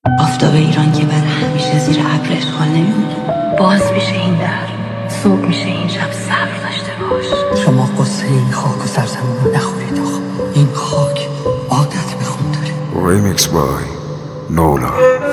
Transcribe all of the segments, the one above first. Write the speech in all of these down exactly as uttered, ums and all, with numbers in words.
آفتاب ایران که بعد همیشه زیر ابر اشغال نمیمونه. باز میشه این در، صبح میشه این شب، صبر داشته باش. شما قصه این خاک و سرزمین رو نخورید آخ. این خاک عادت به خون داره. ریمیکس بای نولا.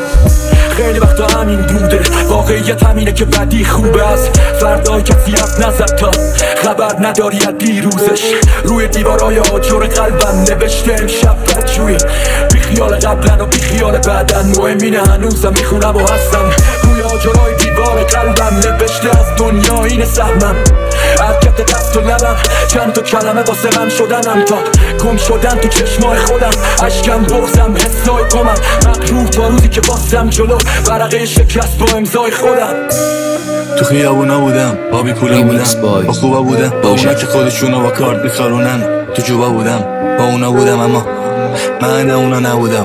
خیلی وقتا همین بوده، واقعیت همینه که بدی خوبه. از فردای کسی حرف نزد تا خبر نداری از دیروزش. روی دیوارای آجر قلبم نوشته امشب بدجویی، بی خیال قبلن و بی خیال بعدن. مهم اینه هنوزم میخونم و هستم. روی آجرهای دیوار قلبم نوشته از دنیا اینه سهمم. حرکت دست و لبم چند تا کلمه واسه من شدنم، تا گم شدن تو چشمای خودم. اشکم بغزم حسای گمم، مغرور تا روزی که باستم جلو ورقه شکست با امضای خودم. تو خیابونا بودم، آبی کولا بودم، با خوبا بودم، با اونا که خودشونو با کارت میخارونن. تو جوبا بودم، با اونا بودم، اما من اونا نبودم.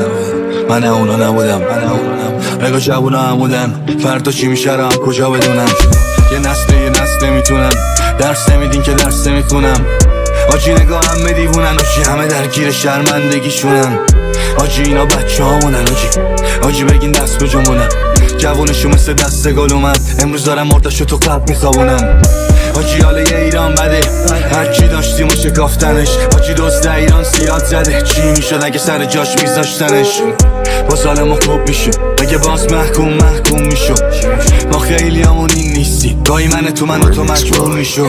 من اونا نبودم. نگاه جوونا هم بودن، فردا چی میشه رو هم کجا بدونم. یه نسل یه نسل نمیتونن درس نمیدین که درس نمیخونم. آجی نگاه همه دیوونن، آجی همه درگیر شرمندگیشونن. آجی اینا بچه هامونن، آجی آجی بگین دست به جنبونن. جوونشو مثل دست گل اومد، امروز دارم مردشو تو قلب میخوابونن. آجی حاله یه ایران بده، هرچی داشتیم و شکافتنش. آجی دوست ایران سیاد زده، چی میشد اگه سر جاش میذاشتنش. با ظالم و خوب میشه اگه باز محکوم محکوم میشو. ما خیلی همون این نیستی، گاهی من تو من و تو مجبور میشو.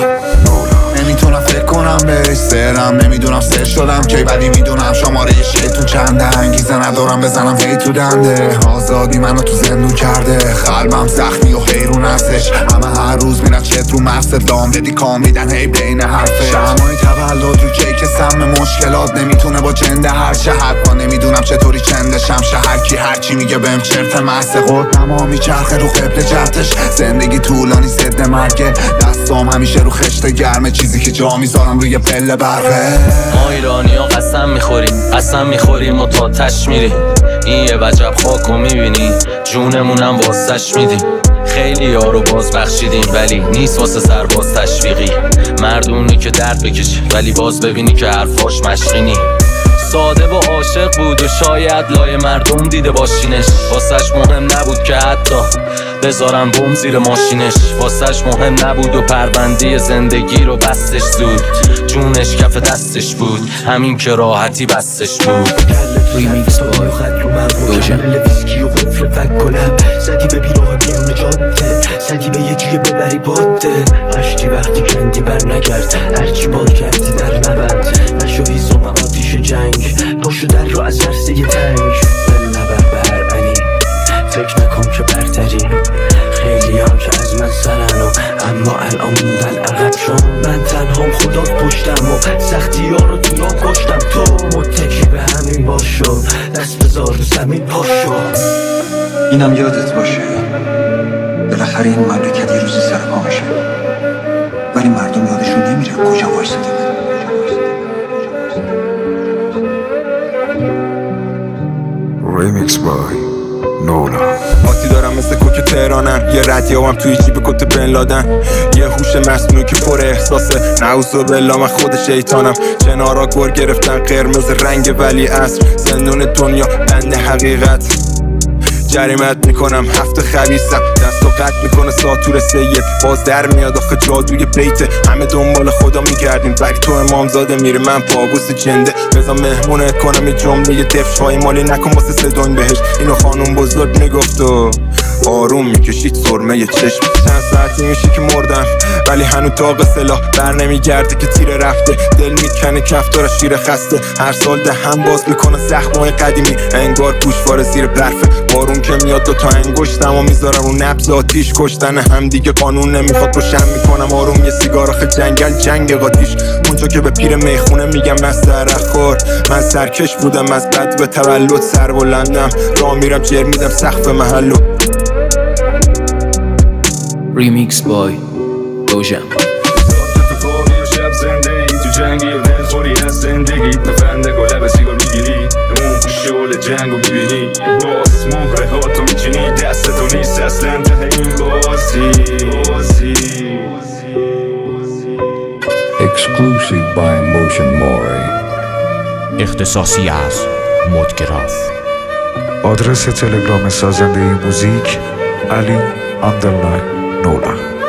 نمیتونم فکر کنم بهش سرم، نمیدونم سر شدم که ولی میدونم شماره شیطون چنده. انگیزه ندارم بزنم هی تو دنده، آزادی منو تو زندون کرده. قلبم زخمی و حیرون ازش، همه هر روز میرن چت رو مست دام بدی کام میدن هی بین حرفه. شمای تولد رو کیک سم مشکلات نمیتونه با جنده هر چه حقا. نمیدونم چطوری چندشم شهر کی هرچی میگه بهم چرت مست. قدم ها میچرخه رو قبل جهتش، زندگی طولانی ضد مرگه. دستام همیشه رو خشت گرمه، چیزی که جا میذارم روی پله برقه. ما ایرانی ها قسم میخوریم قسم میخوریم و تا تش میریم. این یه وجب خاکو میبینی، جونمونم واسش میدیم. خیلی یارو باز بخشیدیم ولی نیست واسه سرباز تشویقی. مردونی که درد بکشی ولی باز ببینی که حرفاش مشقینی. ساده و عاشق بود و شاید لای مردم دیده باشینش. واسش مهم نبود که حتی بذارن بم زیر ماشینش. واسش مهم نبود و پرونده زندگی رو بستش زود. جونش کف دستش بود، همین که راحتی بستش بود. ریمیکس بای دوژم. ویسکی و قفل فک و لب زدی به بیراه بیرون جاده، زدی به یه جیه ببری باده. عشقی وقتی کندی بر نگرد، هرچی باد کردی در نبند. نشو هیزم آتیش جنگ، پاشو در رو از عرصه یه تنگ. بل نبر بر عنی، فکر نکن که برتری. خیلی هم که از من سرن و اما الان موندن عقب. چون من تنهام خدا پشتم و سختی ها رو تو راه کشتم. تو متکی به همین باشو، دست بذار رو زمین پاشو. اینم یادت باشه، بالاخره این مملکت یه روزی سر پا میشه، ولی مردم یادشون نمیره کجا وایساده. ریمیکس بای نولا. آتی دارم مثل کوک تهرانم، یه ردیابم توی جیب کت بن لادن. یه هوش مصنوعی که پر احساسه، نعوذ بالله من خود شیطانم. کنارا گر گرفتن قرمز رنگ ولی عصر، زندون دنیا بند حقیقت. جریمت میکنم هفته خبیثم، دست و قطع میکنه ساتور سیب. باز در میاد آخه جادوی بیته، همه دنبال خدا میگردیم ولی تو امامزاده میره. من پاگوس جنده، بذار مهمونه کنم یه جمله یه دفش های مالی نکن واسه صداین بهش. اینو خانوم بزرگ میگفت و آروم میکشید سرمه یه چشم. چند ساعتی میشه که مردم ولی هنو تاق سلاح بر نمیگرده که تیر رفته. دل میکنه کفتار شیر خسته، هر سال ده هم باز میکنه زخمای قدیمی. انگار گوشوار زیر برفه، بارون که میاد دو تا انگشتم و میذارم رو نبض آتیش. کشتن هم دیگه قانون نمیخواد روشن میکنم آروم. یه سیگار آخه جنگل جنگ قاتیش. اونجا که به پیر میخونه میگم مست عرق خور. من سرکش بودم از بد به تولد، سر بلندم راه میرم جر میدم سقف محلو. ریمیکس بای دوژم. شب زنده ای تو جنگی و دلخوری از زندگی. نفنده گله به سیگار میگیری، اون شعل جنگو میبینی. باز مهره ها تو میچینی، دست تو نیست اصلا ته این بازی. Exclusive by Motion Mori. اختصاصی از مدگراف. آدرس تلگرام سازنده موزیک علی اندرلاین نولا.